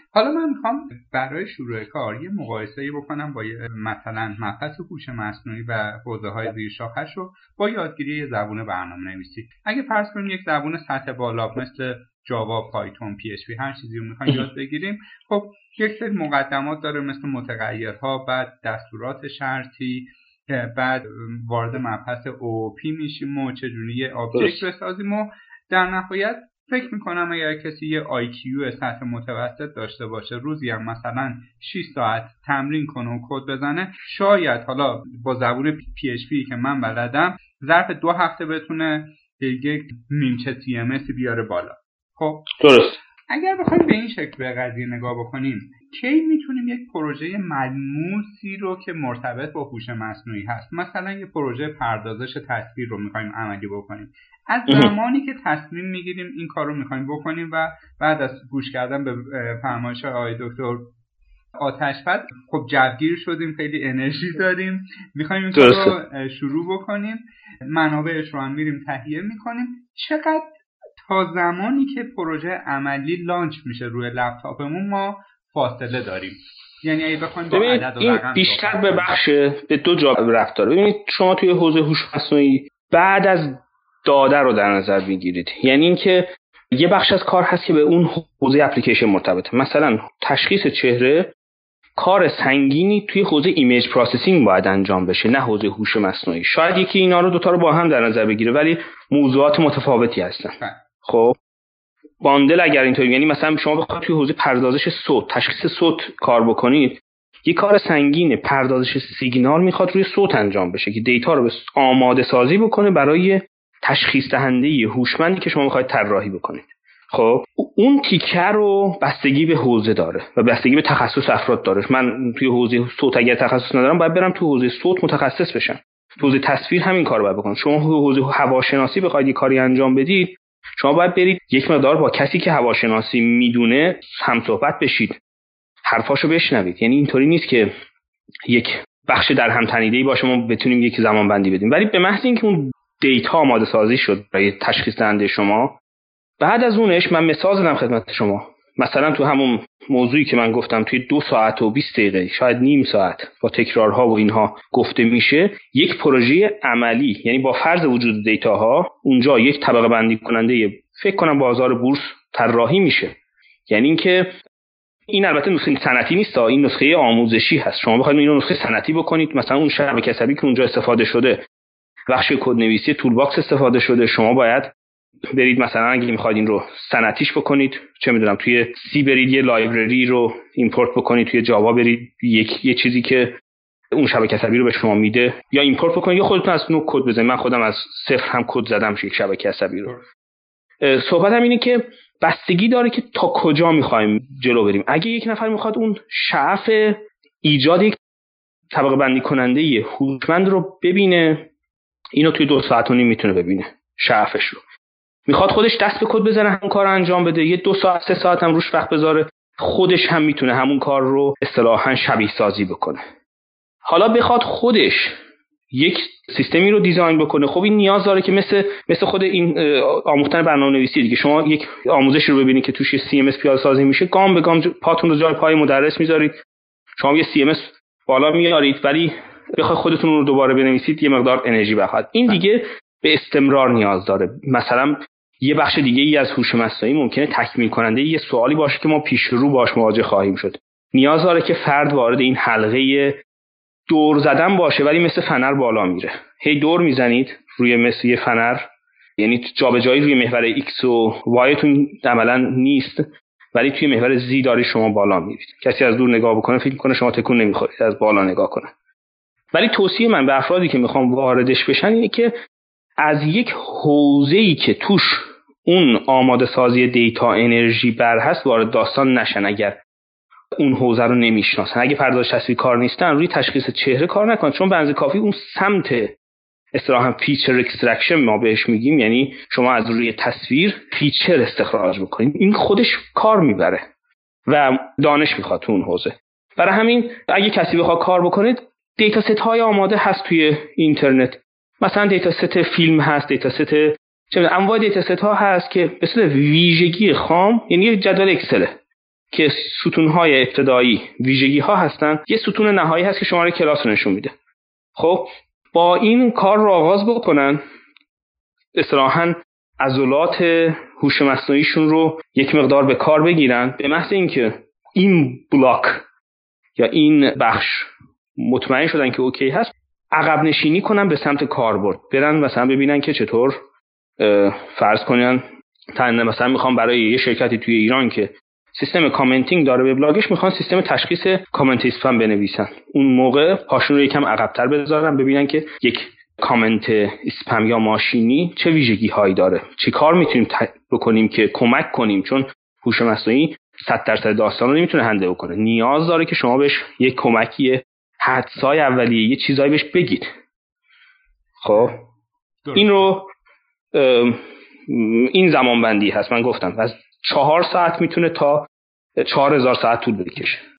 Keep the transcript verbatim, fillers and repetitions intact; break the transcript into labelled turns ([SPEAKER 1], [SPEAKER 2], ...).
[SPEAKER 1] حالا من میخوام برای شروع کار یه مقایسه‌ای بکنم با مثلا مبحث هوش مصنوعی و حوزه‌های زیر شاخه‌ش رو با یادگیری یه زبان برنامه‌نویسی. اگه فرض کنیم یک زبان سطح بالا مثل جاوا، پایتون، پی اچ پی هر چیزی رو میخوایم یاد بگیریم، خب یک سری مقدمات داره مثل متغیرها، بعد دستورات شرطی، بعد وارد مبحث او پی میشیم و چجوری یه آبجکت بسازیم و در نهایت فکر میکنم اگر کسی یه آی کیو سطح متوسط داشته باشه، روزی هم مثلا شش ساعت تمرین کنه و کد بزنه، شاید حالا با زبون پی اچ پی که من بلدم ظرف دو هفته بتونه یک نیمچه سی ام اس بیاره بالا. خب
[SPEAKER 2] درست.
[SPEAKER 1] اگر بخوایم به این شکل به قضیه نگاه بکنیم، کی میتونیم یک پروژه ملموسی رو که مرتبط با هوش مصنوعی هست، مثلا یک پروژه پردازش تصویر رو میخوایم عملی بکنیم، از زمانی که تصمیم میگیریم این کار رو میخوایم بکنیم و بعد از گوش کردن به فرمایش آقای دکتر آتش‌فد خب جوگیر شدیم، خیلی انرژی داریم، میخوایم این کار رو شروع بکنیم، منابعش رو هم میریم تهیه میکنیم، چقدر تا زمانی که پروژه عملی لانچ میشه روی لپتاپمون ما فاصله داریم؟ یعنی اگه بخوایم با عدد و رقم
[SPEAKER 2] بیشتر به بخش به دو جا ربط داره. ببینید شما توی حوزه هوش مصنوعی بعد از داده رو در نظر بگیرید، یعنی اینکه یه بخش از کار هست که به اون حوزه اپلیکیشن مرتبطه. مثلا تشخیص چهره کار سنگینی توی حوزه ایمیج پروسسینگ باید انجام بشه، نه حوزه هوش مصنوعی. شاید یکی اینا رو دوتا رو با هم در نظر بگیره ولی موضوعات متفاوتی هستن. خب باندل اگر اینطوری، یعنی مثلا شما بخواید توی حوزه پردازش صوت، تشخیص صوت کار بکنید، یه کار سنگین پردازش سیگنال میخواد روی صوت انجام بشه که دیتا رو آماده سازی بکنه برای تشخیص دهنده هوشمندی که شما میخواید طراحی بکنید. خب اون تیکه رو بستگی به حوزه داره و بستگی به تخصص افراد داره. من توی حوزه صوت اگر تخصص ندارم باید برم توی حوزه صوت متخصص بشم. توی حوزه تصویر همین کارو باید بکنم. شما توی حوزه هواشناسی بخواید یه کاری انجام بدید، شما باید برید یک مقدار با کسی که هواشناسی میدونه هم صحبت بشید، حرفاشو بشنوید. یعنی اینطوری نیست که یک بخش در هم تنیده‌ای باشه ما بتونیم یک زمان بندی بدیم، ولی به محض اینکه اون دیتا آماده سازی شد برای تشخیص دهنده شما، بعد از اونش من مثال زدم خدمت شما، مثلا تو همون موضوعی که من گفتم توی دو ساعت و بیست دقیقه شاید نیم ساعت با تکرارها و اینها گفته میشه، یک پروژه عملی، یعنی با فرض وجود دیتاها اونجا یک طبقه بندی کننده فکر کنم بازار بورس طراحی میشه. یعنی اینکه این البته نسخه صنعتی نیست، این نسخه آموزشی هست. شما بخواید اینو نسخه صنعتی بکنید، مثلا اون شبکه عصبی که اونجا استفاده شده، بخش کدنویسی تول باکس استفاده شده، شما باید برید مثلا اگه میخواید این رو صنعتیش بکنید، چه میدونم توی سی برید یه لایبرری رو ایمپورت بکنید، توی جاوا برید یک یه چیزی که اون شبکه عصبی رو به شما میده یا ایمپورت بکنید یا خودتون از نو کد بزنید. من خودم از صفر هم کد زدم یک شبکه عصبی رو. صحبت هم اینه که بستگی داره که تا کجا میخوایم جلو بریم. اگه یک نفر میخواد اون شعف ایجاد یک طبقه بندی کننده هوشمند رو ببینه، اینو توی دو ساعت و نیم میتونه ببینه شعفش رو. میخواد خودش دست به کد بزنه همون کار رو انجام بده، یه دو ساعت سه ساعت هم روش وقت بذاره، خودش هم میتونه همون کار رو اصطلاحاً شبیه سازی بکنه. حالا بخواد خودش یک سیستمی رو دیزاین بکنه، خب این نیاز داره که مثل مثل خود این آموختن برنامه‌نویسی دیگه، شما یک آموزش رو ببینید که توش سی ام اس پیاده سازی میشه، گام به گام پاتون رو جای پای مدرس میذارید، شما یه سی ام اس بالا میارید، ولی بخواد خودتون رو دوباره بنویسید یه مقدار انرژی بخواد. این دیگه به استمرار نیاز داره. مثلا یه بخش دیگه ای از هوش مصنوعی ممکنه تکمیل کننده یه سوالی باشه که ما پیش رو باش مواجه خواهیم شد. نیاز داره که فرد وارد این حلقه دور زدن باشه، ولی مثل فنر بالا میره. هی دور میزنید روی مثل یه فنر، یعنی جابجایی روی محور ایکس و وای تون عملاً نیست، ولی توی محور زی داری شما بالا میرید. کسی از دور نگاه بکنه فکر میکنه شما تکون نمیخورید، از بالا نگاه کنه. ولی توصیه من به افرادی که میخوام واردش بشن اینه که از یک حوزه‌ای که توش اون آماده سازی دیتا انرژی بر هست وارد داستان نشن. اگر اون حوزه رو نمیشناسن، اگه پردازش تصویر کار نیستن، روی تشخیص چهره کار نکنن، چون بنز کافی اون سمت اصطلاحاً فیچر اکسترکشن ما بهش میگیم، یعنی شما از روی تصویر فیچر استخراج بکنید، این خودش کار میبره و دانش میخواد تو اون حوزه. برای همین اگه کسی بخواد کار بکنید، دیتا ست های آماده هست توی اینترنت، مثلا دیتا ست فیلم هست، دیتا ست چه انواع دیتا ست ها هست که به صورت ویژگی خام، یعنی یک جدول اکسله، که ستون‌های ابتدایی ویژگی‌ها هستن، یه ستون نهایی هست که شماره کلاس رو نشون میده. خب با این کار رو آغاز بکنن، اصطلاحاً عضلات هوش مصنوعیشون رو یک مقدار به کار بگیرن، به محض اینکه این بلاک یا این بخش مطمئن شدن که اوکی هست، عقب نشینی کنن به سمت کاربرد، برن مثلا ببینن که چطور فرض کنن تنه مثلا میخوام برای یه شرکتی توی ایران که سیستم کامنتینگ داره به بلاگش، میخوان سیستم تشخیص کامنت اسپم بنویسن. اون موقع پاشون رو یکم عقب‌تر بذارن، ببینن که یک کامنت اسپم یا ماشینی چه ویژگی هایی داره، چی کار میتونیم بکنیم که کمک کنیم، چون هوش مصنوعی صد درصد داستان رو نمیتونه هندل کنه، نیاز داره که شما بهش یک کمکی حدسای اولیه، یه چیزایی بهش بگید. خب این رو این زمان بندی هست، من گفتم از چهار ساعت میتونه تا چهار هزار ساعت طول بکشه.